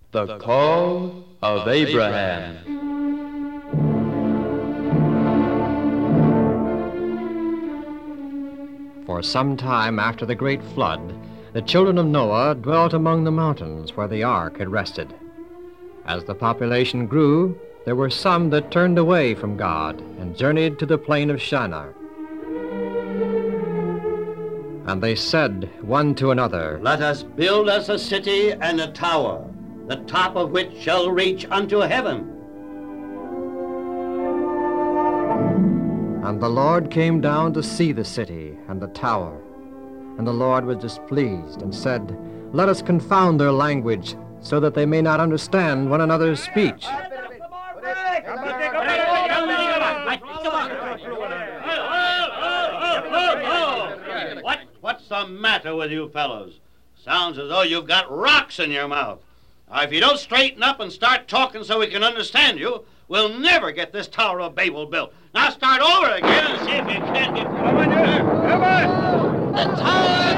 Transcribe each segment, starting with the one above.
The Call of Abraham. For some time after the great flood, the children of Noah dwelt among the mountains where the ark had rested. As the population grew, there were some that turned away from God and journeyed to the plain of Shinar. And they said one to another, "Let us build us a city and a tower, the top of which shall reach unto heaven." And the Lord came down to see the city and the tower. And the Lord was displeased and said, "Let us confound their language, so that they may not understand one another's speech." What's the matter with you fellows? Sounds as though you've got rocks in your mouth. Now, if you don't straighten up and start talking so we can understand you, we'll never get this Tower of Babel built. Now start over again and see if you can't get... Come on! The Tower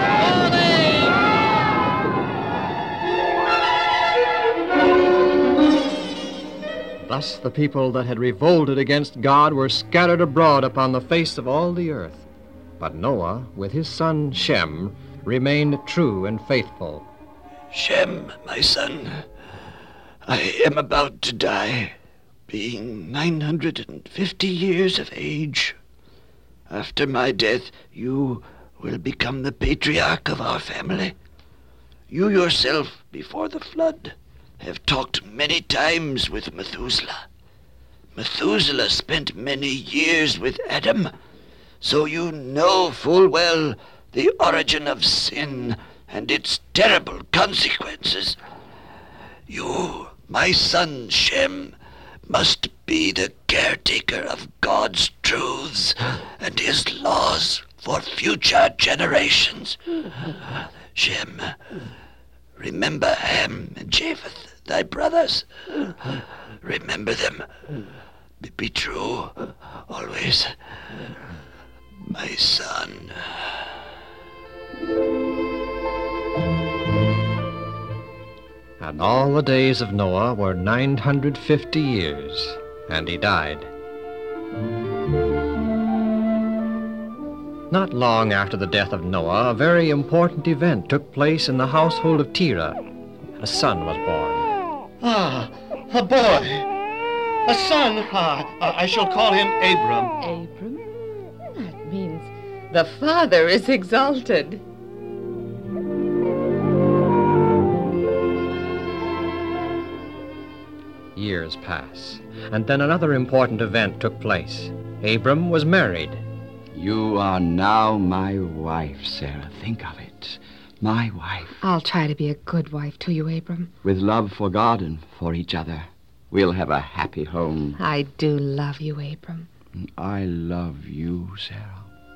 falling! Thus the people that had revolted against God were scattered abroad upon the face of all the earth. But Noah, with his son Shem, remained true and faithful. "Shem, my son, I am about to die, being 950 years of age. After my death, you will become the patriarch of our family. You yourself, before the flood, have talked many times with Methuselah. Methuselah spent many years with Adam, so you know full well the origin of sin and its terrible consequences. You, my son Shem, must be the caretaker of God's truths and his laws for future generations. Shem, remember Ham and Japheth, thy brothers. Remember them. Be true, always, my son." And all the days of Noah were 950 years, and he died. Not long after the death of Noah, a very important event took place in the household of Terah. A son was born. A boy. A son. I shall call him Abram. Abram? That means the Father is exalted. Years pass, and then another important event took place. Abram was married. "You are now my wife, Sarah. Think of it. My wife. I'll try to be a good wife to you, Abram. With love for God and for each other, we'll have a happy home." I do love you, Abram. I love you, Sarah.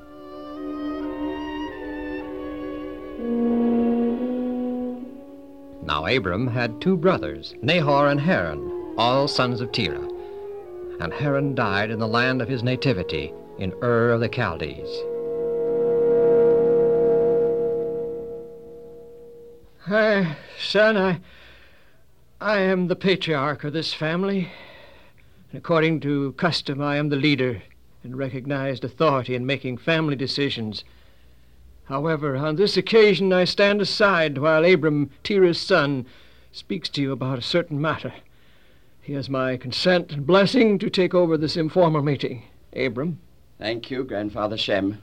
Now Abram had two brothers, Nahor and Haran, all sons of Terah. And Haran died in the land of his nativity, in Ur of the Chaldees. Son, I am the patriarch of this family. And according to custom, I am the leader and recognized authority in making family decisions. However, on this occasion, I stand aside while Abram, Terah's son, speaks to you about a certain matter. He has my consent and blessing to take over this informal meeting. Abram. Thank you, Grandfather Shem.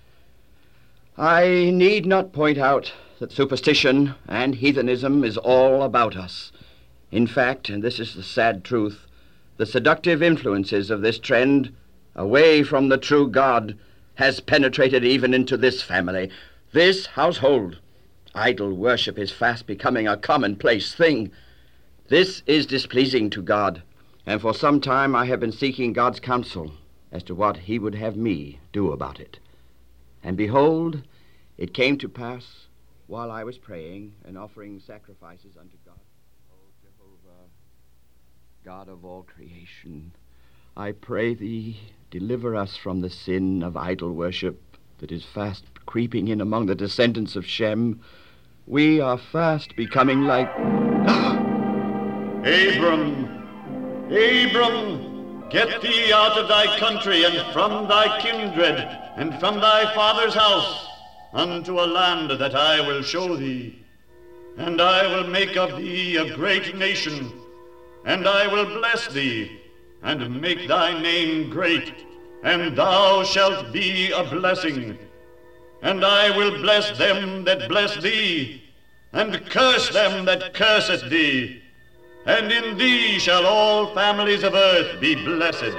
I need not point out that superstition and heathenism is all about us. In fact, and this is the sad truth, the seductive influences of this trend away from the true God has penetrated even into this family, this household. Idol worship is fast becoming a commonplace thing. This is displeasing to God, and for some time I have been seeking God's counsel as to what he would have me do about it. And behold, it came to pass while I was praying and offering sacrifices unto God. O Jehovah, God of all creation, I pray thee, deliver us from the sin of idol worship that is fast creeping in among the descendants of Shem. We are fast becoming like... Abram, get thee out of thy country and from thy kindred and from thy father's house unto a land that I will show thee. And I will make of thee a great nation, and I will bless thee, and make thy name great, and thou shalt be a blessing. And I will bless them that bless thee, and curse them that curseth thee. And in thee shall all families of earth be blessed.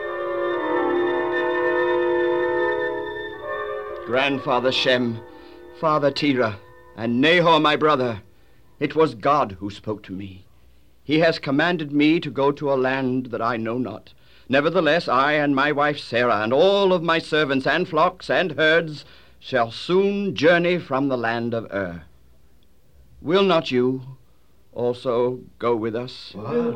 Grandfather Shem, Father Terah, and Nahor my brother, it was God who spoke to me. He has commanded me to go to a land that I know not. Nevertheless, I and my wife Sarah and all of my servants and flocks and herds shall soon journey from the land of Ur. Will not you also go with us?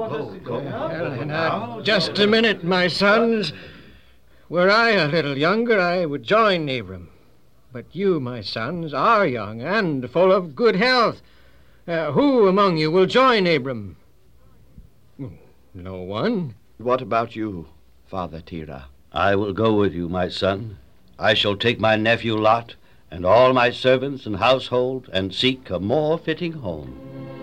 Now, just a minute, my sons. Were I a little younger, I would join Abram. But you, my sons, are young and full of good health. Who among you will join Abram? No one. What about you, Father Terah? I will go with you, my son. I shall take my nephew Lot and all my servants and household and seek a more fitting home.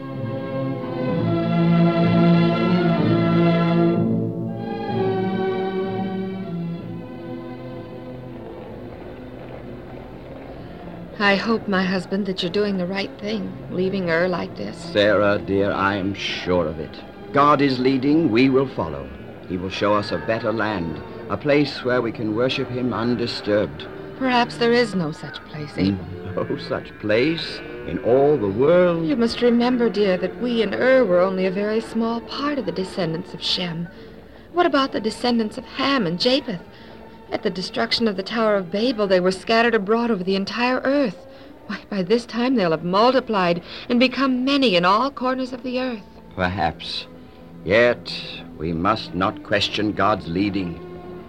I hope, my husband, that you're doing the right thing, leaving Ur like this. Sarah, dear, I am sure of it. God is leading, we will follow. He will show us a better land, a place where we can worship him undisturbed. Perhaps there is no such place, Abram. No such place in all the world. You must remember, dear, that we in Ur were only a very small part of the descendants of Shem. What about the descendants of Ham and Japheth? At the destruction of the Tower of Babel, they were scattered abroad over the entire earth. Why, by this time they'll have multiplied and become many in all corners of the earth. Perhaps. Yet we must not question God's leading.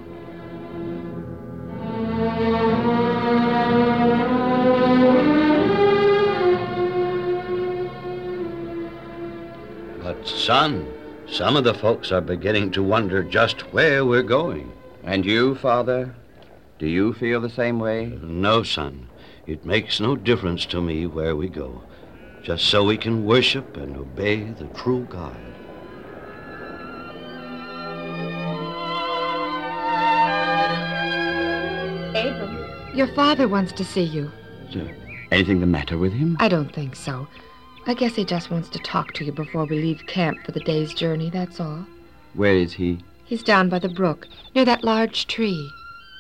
But, son, some of the folks are beginning to wonder just where we're going. And you, Father, do you feel the same way? No, son. It makes no difference to me where we go, just so we can worship and obey the true God. Abram, your father wants to see you. Is there anything the matter with him? I don't think so. I guess he just wants to talk to you before we leave camp for the day's journey, that's all. Where is he? He's down by the brook, near that large tree.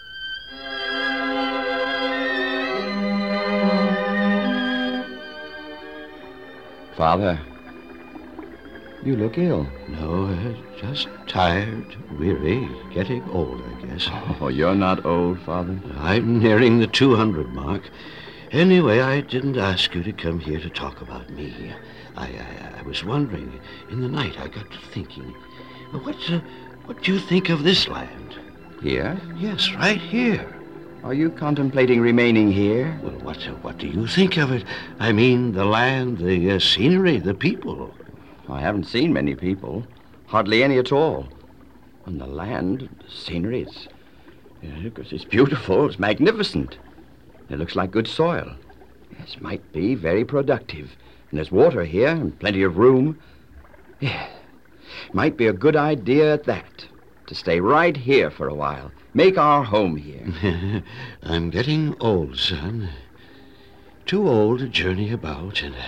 Father, you look ill. No, just tired, weary, getting old, I guess. Oh, you're not old, Father. I'm nearing the 200 mark. Anyway, I didn't ask you to come here to talk about me. I was wondering, in the night I got to thinking, what do you think of this land? Here? Yes, right here. Are you contemplating remaining here? Well, what do you think of it? I mean, the land, the scenery, the people. I haven't seen many people. Hardly any at all. And the land, the scenery, it's beautiful, it's magnificent. It looks like good soil. This might be very productive. And there's water here and plenty of room. Yeah. Might be a good idea at that, to stay right here for a while. Make our home here. I'm getting old, son. Too old to journey about, and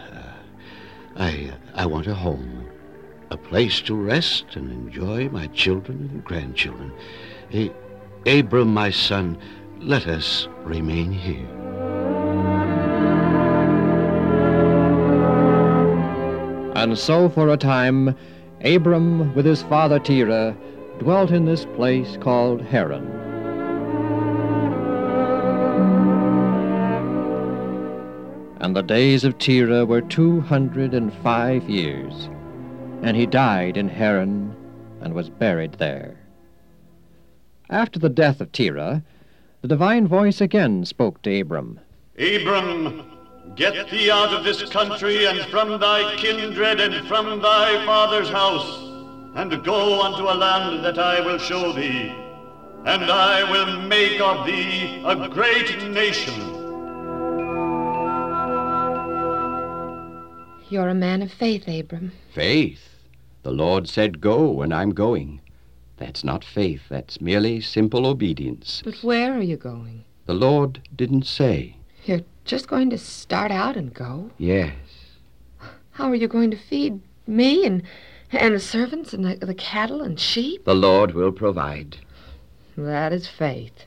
I want a home. A place to rest and enjoy my children and grandchildren. Abram, my son, let us remain here. And so for a time, Abram, with his father Terah, dwelt in this place called Haran. And the days of Terah were 205 years, and he died in Haran and was buried there. After the death of Terah, the divine voice again spoke to Abram. Abram, Get thee out of this country, and from thy kindred, and from thy father's house, and go unto a land that I will show thee, and I will make of thee a great nation. You're a man of faith, Abram. Faith? The Lord said go, and I'm going. That's not faith. That's merely simple obedience. But where are you going? The Lord didn't say. You're just going to start out and go? Yes. How are you going to feed me and the servants and the cattle and sheep? The Lord will provide. That is faith.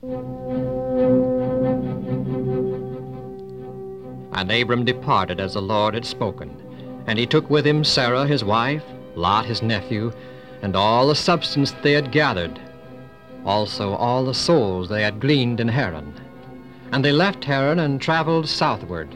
And Abram departed as the Lord had spoken. And he took with him Sarah his wife, Lot his nephew, and all the substance they had gathered, also all the souls they had gleaned in Haran. And they left Haran and traveled southward.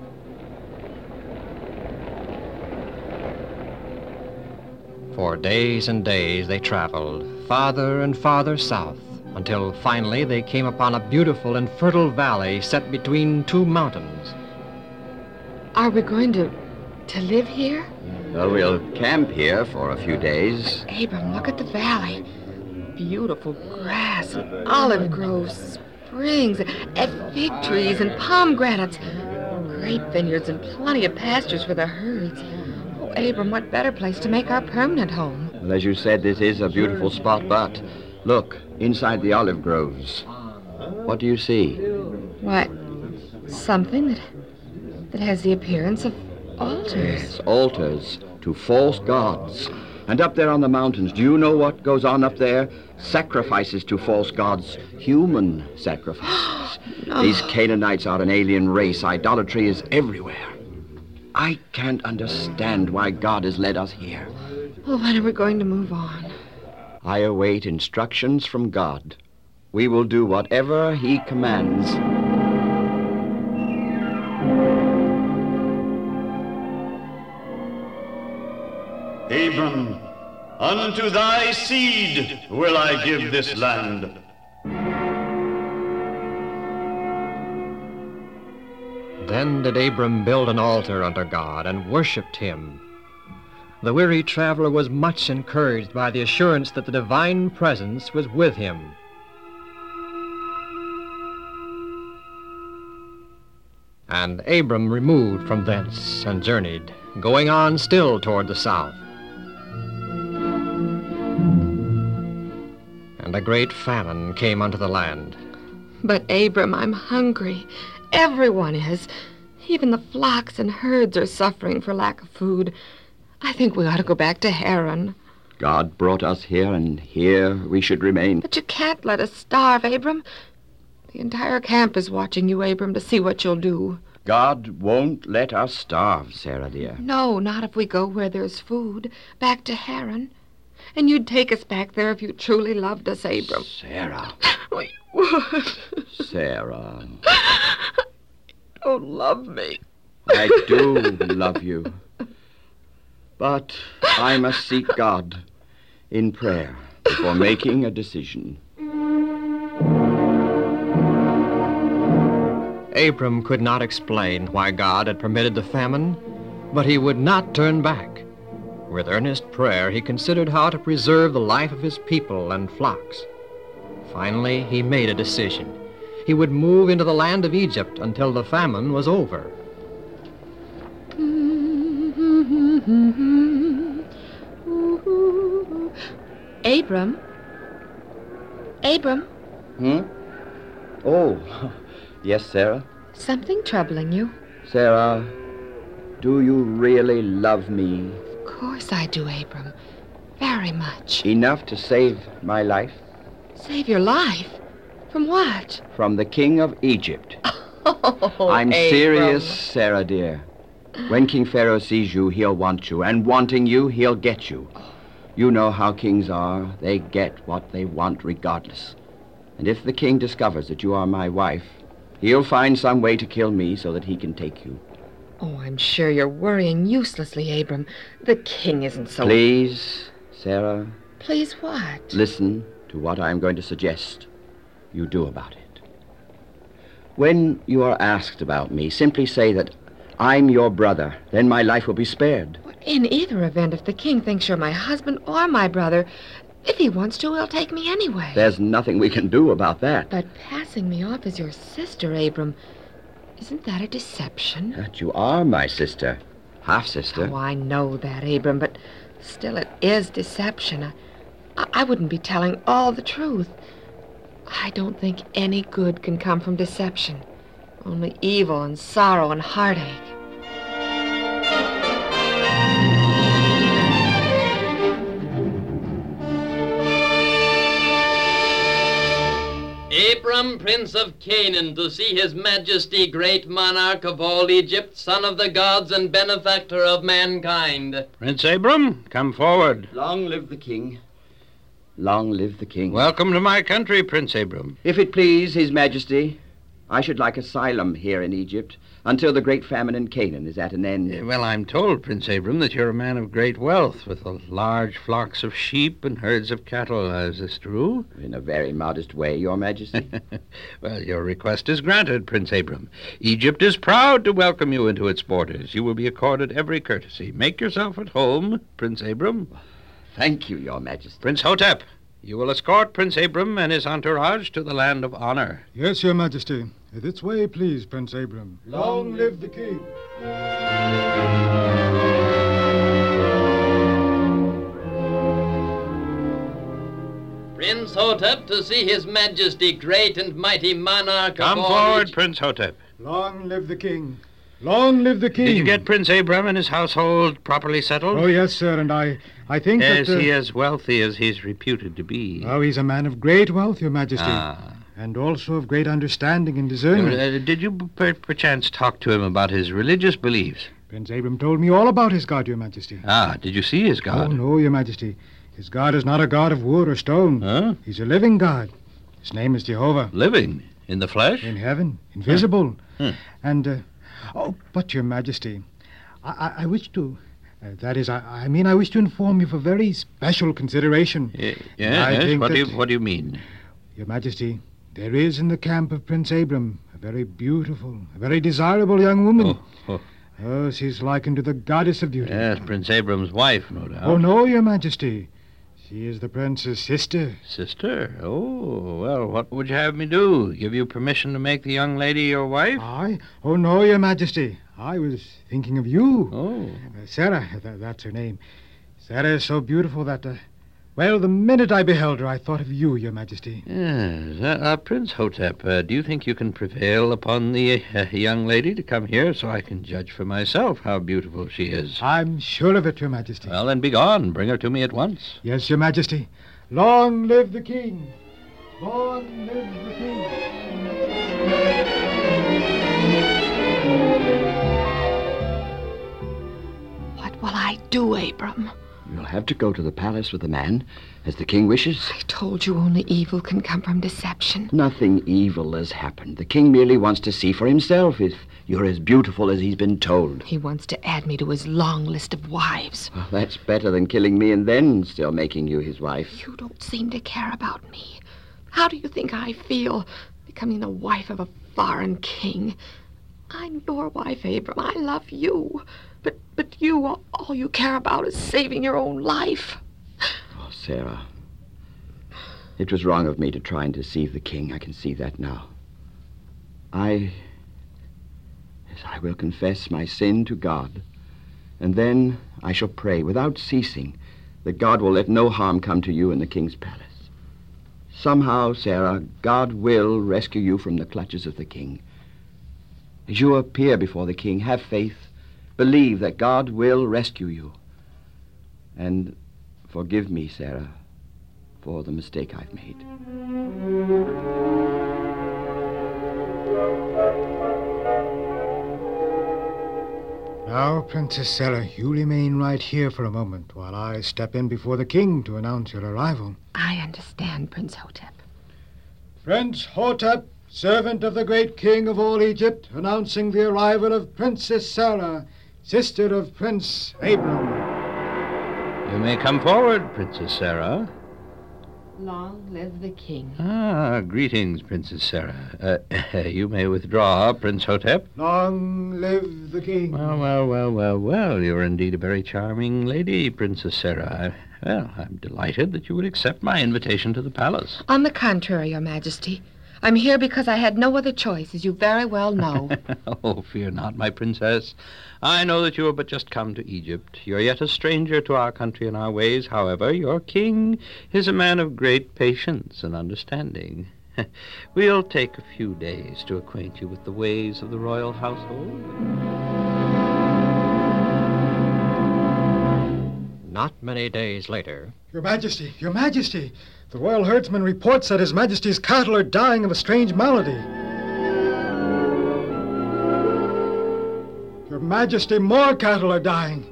For days and days they traveled, farther and farther south, until finally they came upon a beautiful and fertile valley set between two mountains. Are we going to live here? Well, we'll camp here for a few days. Abram, look at the valley. Beautiful grass and olive groves, springs, and fig trees and pomegranates, grape vineyards and plenty of pastures for the herds. Oh, Abram, what better place to make our permanent home? Well, as you said, this is a beautiful spot, but look, inside the olive groves. What do you see? Why, something that has the appearance of altars. Yes, altars to false gods. And up there on the mountains, do you know what goes on up there? Sacrifices to false gods, human sacrifices. No. These Canaanites are an alien race. Idolatry is everywhere. I can't understand why God has led us here. Well, when are we going to move on? I await instructions from God. We will do whatever He commands. Abram, unto thy seed will I give this land. Then did Abram build an altar unto God, and worshipped him. The weary traveler was much encouraged by the assurance that the divine presence was with him. And Abram removed from thence and journeyed, going on still toward the south. And a great famine came unto the land. But, Abram, I'm hungry. Everyone is. Even the flocks and herds are suffering for lack of food. I think we ought to go back to Haran. God brought us here, and here we should remain. But you can't let us starve, Abram. The entire camp is watching you, Abram, to see what you'll do. God won't let us starve, Sarah dear. No, not if we go where there's food. Back to Haran. And you'd take us back there if you truly loved us, Abram. Sarah. We would. Sarah. Don't love me. I do love you. But I must seek God in prayer before making a decision. Abram could not explain why God had permitted the famine, but he would not turn back. With earnest prayer, he considered how to preserve the life of his people and flocks. Finally, he made a decision. He would move into the land of Egypt until the famine was over. Abram? Abram? Oh, yes, Sarah? Something troubling you? Sarah, do you really love me? Of course I do, Abram. Very much. Enough to save my life? Save your life? From what? From the king of Egypt. Oh, I'm Abram. serious, Sarah dear. When King Pharaoh sees you, he'll want you, and wanting you, he'll get you. You know how kings are. They get what they want regardless. And if the king discovers that you are my wife, he'll find some way to kill me so that he can take you. Oh, I'm sure you're worrying uselessly, Abram. The king isn't so... Please, Sarah. Please what? Listen to what I'm going to suggest you do about it. When you are asked about me, simply say that I'm your brother. Then my life will be spared. In either event, if the king thinks you're my husband or my brother, if he wants to, he'll take me anyway. There's nothing we can do about that. But passing me off as your sister, Abram, isn't that a deception? But you are my sister. Half-sister. Oh, I know that, Abram, but still it is deception. I wouldn't be telling all the truth. I don't think any good can come from deception. Only evil and sorrow and heartache. Abram, Prince of Canaan, to see his majesty, great monarch of all Egypt, son of the gods and benefactor of mankind. Prince Abram, come forward. Long live the king. Long live the king. Welcome to my country, Prince Abram. If it please His Majesty, I should like asylum here in Egypt until the great famine in Canaan is at an end. Well, I'm told, Prince Abram, that you're a man of great wealth, with large flocks of sheep and herds of cattle. Is this true? In a very modest way, Your Majesty. Well, your request is granted, Prince Abram. Egypt is proud to welcome you into its borders. You will be accorded every courtesy. Make yourself at home, Prince Abram. Thank you, Your Majesty. Prince Hotep, you will escort Prince Abram and his entourage to the land of honor. Yes, Your Majesty. This way, please, Prince Abram. Long live the king. Prince Hotep, to see his majesty, great and mighty monarch Come of all forward, Egypt. Prince Hotep. Long live the king. Long live the king. Did you get Prince Abram and his household properly settled? Oh, yes, sir, and I think Is that... he as wealthy as he's reputed to be? Oh, he's a man of great wealth, Your Majesty. And also of great understanding and discernment. Did you perchance talk to him about his religious beliefs? Prince Abram told me all about his God, Your Majesty. Did you see his God? Oh, no, Your Majesty. His God is not a God of wood or stone. Huh? He's a living God. His name is Jehovah. Living? In the flesh? In heaven. Invisible. Huh. And, but, Your Majesty, I wish to... I wish to inform you of a very special consideration. Yes, what do you mean? Your Majesty, there is in the camp of Prince Abram a very beautiful, a very desirable young woman. Oh, she's likened to the goddess of beauty. Yes, Prince Abram's wife, no doubt. Oh, no, Your Majesty. She is the prince's sister. Sister? Oh, well, what would you have me do? Give you permission to make the young lady your wife? I? Oh, no, Your Majesty. I was thinking of you. Oh. Sarah, that's her name. Sarah is so beautiful that, well, the minute I beheld her, I thought of you, Your Majesty. Yes. Prince Hotep, do you think you can prevail upon the young lady to come here so I can judge for myself how beautiful she is? I'm sure of it, Your Majesty. Well, then be gone. Bring her to me at once. Yes, Your Majesty. Long live the king. Long live the king. What will I do, Abram? You'll have to go to the palace with the man, as the king wishes. I told you only evil can come from deception. Nothing evil has happened. The king merely wants to see for himself if you're as beautiful as he's been told. He wants to add me to his long list of wives. Well, that's better than killing me and then still making you his wife. You don't seem to care about me. How do you think I feel, becoming the wife of a foreign king? I'm your wife, Abram. I love you. But you, all you care about is saving your own life. Oh, Sarah. It was wrong of me to try and deceive the king. I can see that now. I will confess my sin to God, and then I shall pray without ceasing that God will let no harm come to you in the king's palace. Somehow, Sarah, God will rescue you from the clutches of the king. As you appear before the king, have faith. Believe that God will rescue you. And forgive me, Sarah, for the mistake I've made. Now, Princess Sarah, you remain right here for a moment while I step in before the king to announce your arrival. I understand, Prince Hotep. Prince Hotep, servant of the great king of all Egypt, announcing the arrival of Princess Sarah, sister of Prince Abram. You may come forward, Princess Sarah. Long live the king. Ah, greetings, Princess Sarah. You may withdraw, Prince Hotep. Long live the king. Well. You're indeed a very charming lady, Princess Sarah. I'm delighted that you would accept my invitation to the palace. On the contrary, Your Majesty. I'm here because I had no other choice, as you very well know. Oh, fear not, my princess. I know that you have but just come to Egypt. You're yet a stranger to our country and our ways. However, your king is a man of great patience and understanding. We'll take a few days to acquaint you with the ways of the royal household. Not many days later. Your Majesty, Your Majesty, the royal herdsman reports that His Majesty's cattle are dying of a strange malady. Your Majesty, more cattle are dying.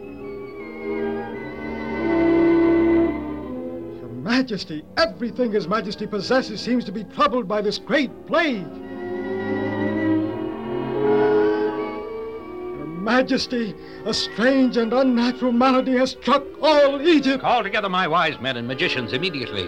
Your Majesty, everything His Majesty possesses seems to be troubled by this great plague. Majesty, a strange and unnatural malady has struck all Egypt. Call together my wise men and magicians immediately.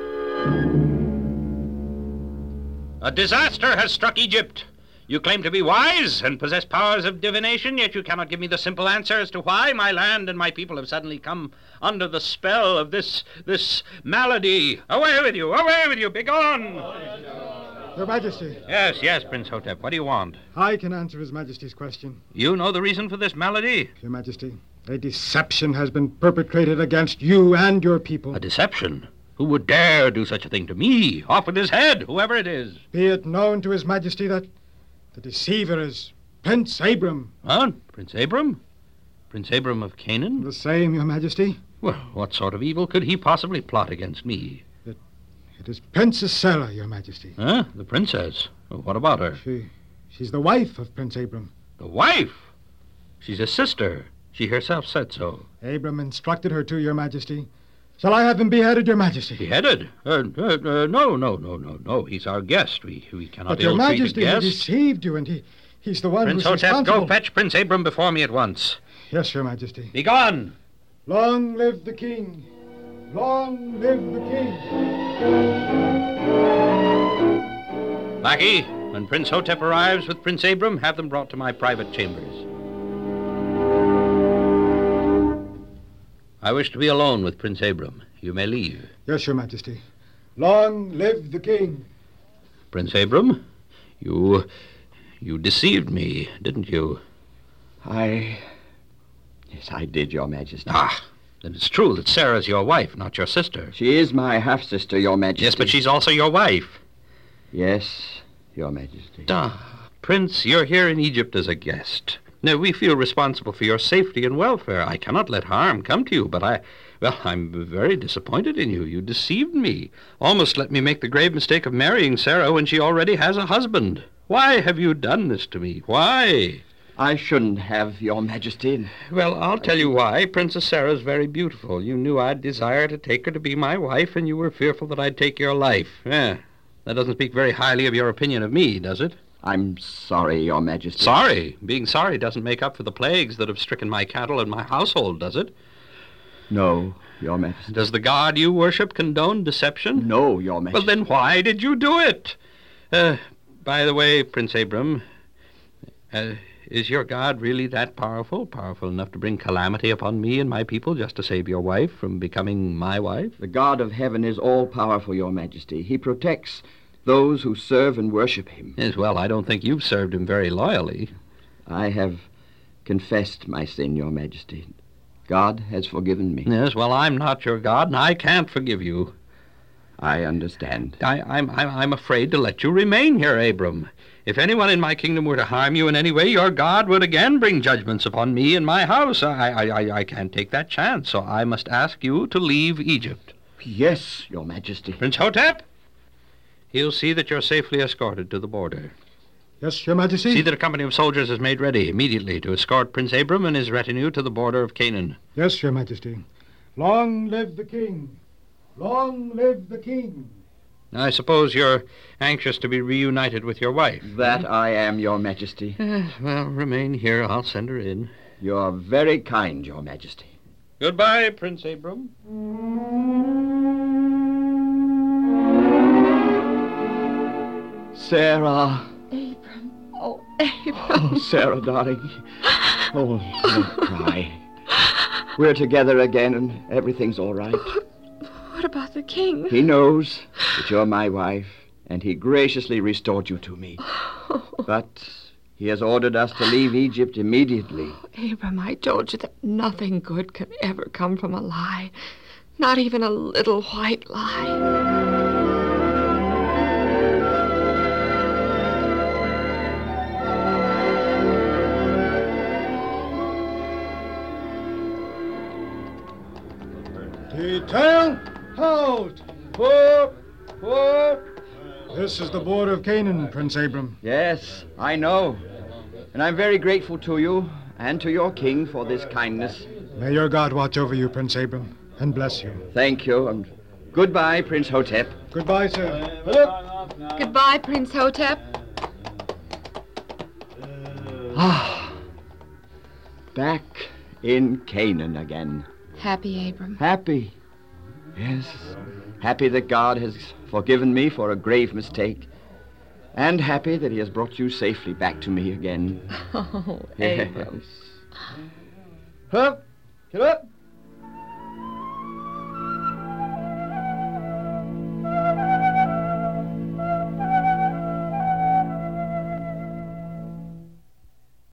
A disaster has struck Egypt. You claim to be wise and possess powers of divination, yet you cannot give me the simple answer as to why my land and my people have suddenly come under the spell of this malady. Away with you, begone! Your Majesty. Yes, Prince Hotep. What do you want? I can answer His Majesty's question. You know the reason for this malady? Your Majesty, a deception has been perpetrated against you and your people. A deception? Who would dare do such a thing to me? Off with his head, whoever it is. Be it known to His Majesty that the deceiver is Prince Abram. Huh? Prince Abram? Prince Abram of Canaan? The same, Your Majesty. Well, what sort of evil could he possibly plot against me? It is Princess Sarah, Your Majesty. Huh? The princess? Well, what about her? She's the wife of Prince Abram. The wife? She's his sister. She herself said so. Abram instructed her to, Your Majesty. Shall I have him beheaded, Your Majesty? Beheaded? No. He's our guest. We cannot ill-treat a guest. But Your Majesty, he deceived you, and he's the one Prince who's Hotep, responsible. go fetch Prince Abram before me at once. Yes, Your Majesty. Be gone! Long live the king! Long live the king! Lackey, when Prince Hotep arrives with Prince Abram, have them brought to my private chambers. I wish to be alone with Prince Abram. You may leave. Yes, Your Majesty. Long live the king! Prince Abram, you deceived me, didn't you? Yes, I did, Your Majesty. Ah, then it's true that Sarah's your wife, not your sister. She is my half-sister, Your Majesty. Yes, but she's also your wife. Yes, Your Majesty. Prince, you're here in Egypt as a guest. Now, we feel responsible for your safety and welfare. I cannot let harm come to you, but I'm very disappointed in you. You deceived me. Almost let me make the grave mistake of marrying Sarah when she already has a husband. Why have you done this to me? Why? I shouldn't have, Your Majesty. Well, I'll tell you why. Princess Sarah's very beautiful. You knew I'd desire to take her to be my wife, and you were fearful that I'd take your life. That doesn't speak very highly of your opinion of me, does it? I'm sorry, Your Majesty. Sorry? Being sorry doesn't make up for the plagues that have stricken my cattle and my household, does it? No, Your Majesty. Does the God you worship condone deception? No, Your Majesty. Well, then why did you do it? By the way, Prince Abram, is your God really that powerful enough to bring calamity upon me and my people just to save your wife from becoming my wife? The God of heaven is all-powerful, Your Majesty. He protects those who serve and worship him. Yes, well, I don't think you've served him very loyally. I have confessed my sin, Your Majesty. God has forgiven me. Yes, well, I'm not your God, and I can't forgive you. I understand. I'm afraid to let you remain here, Abram. If anyone in my kingdom were to harm you in any way, your God would again bring judgments upon me and my house. I can't take that chance, so I must ask you to leave Egypt. Yes, Your Majesty. Prince Hotep, he'll see that you're safely escorted to the border. Yes, Your Majesty. See that a company of soldiers is made ready immediately to escort Prince Abram and his retinue to the border of Canaan. Yes, Your Majesty. Long live the king! Long live the king! I suppose you're anxious to be reunited with your wife. That I am, Your Majesty. Well, remain here. I'll send her in. You're very kind, Your Majesty. Goodbye, Prince Abram. Sarah. Abram. Oh, Abram. Oh, Sarah, darling. Oh, don't cry. We're together again, and everything's all right. What about the king? He knows that you're my wife, and he graciously restored you to me. But he has ordered us to leave Egypt immediately. Abram, I told you that nothing good can ever come from a lie. Not even a little white lie. Detail, halt! Whoop! Whoop! This is the border of Canaan, Prince Abram. Yes, I know. And I'm very grateful to you and to your king for this kindness. May your God watch over you, Prince Abram, and bless you. Thank you, and goodbye, Prince Hotep. Goodbye, sir. Goodbye, Prince Hotep. Ah, back in Canaan again. Happy, Abram. Happy. Yes, happy that God has forgiven me for a grave mistake. And happy that he has brought you safely back to me again. Oh, Yes. Abram. Up, get up.